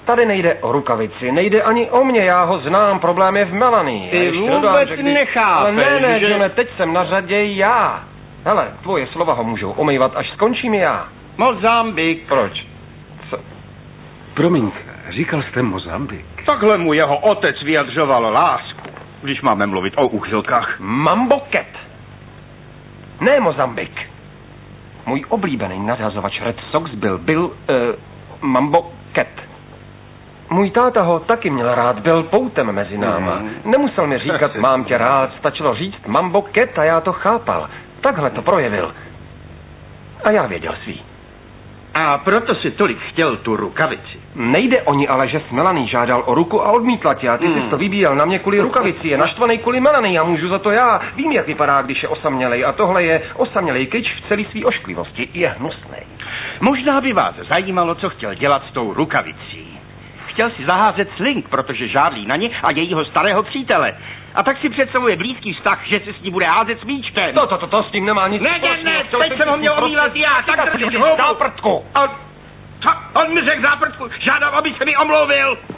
Tady nejde o rukavici, nejde ani o mě, já ho znám, problém je v Melanie. Ty vůbec nechápeš, Ale ne, že... Johne, teď jsem na řadě já. Hele, tvoje slova ho můžou omývat, až skončím já. Mozambik. Proč? Co? Promiň, říkal jste Mozambik. Takhle mu jeho otec vyjadřoval lásku, když máme mluvit o úchylkách. Mambo Cat. Ne Mozambik. Můj oblíbený nadhazovač Red Sox byl Mambo Cat. Můj táta ho taky měl rád, byl poutem mezi náma. Nemusel mi říkat, mám tě rád, stačilo říct Mambo Cat a já to chápal. Takhle to projevil. A já věděl svý. A proto si tolik chtěl tu rukavici. Nejde o ní, ale že s Melanie žádal o ruku a odmítla tě a ty jsi to vybíjel na mě kvůli rukavici. Je naštvaný kvůli Melanie a můžu za to já. Vím, jak vypadá, když je osamělej a tohle je osamělej kyč v celý svý ošklivosti. Je hnusnej. Možná by vás zajímalo, co chtěl dělat s tou rukavicí. Chtěl si zaházet Sling, protože žádlí na ně a jejího starého přítele. A tak si představuje blízký vztah, že se s ní bude házet s míčkem. To s tím nemá nic Ne, teď jsem ho měl omývat já, tak držíš houbu. záprtku. On mi řekl záprtku, žádám, aby se mi omluvil.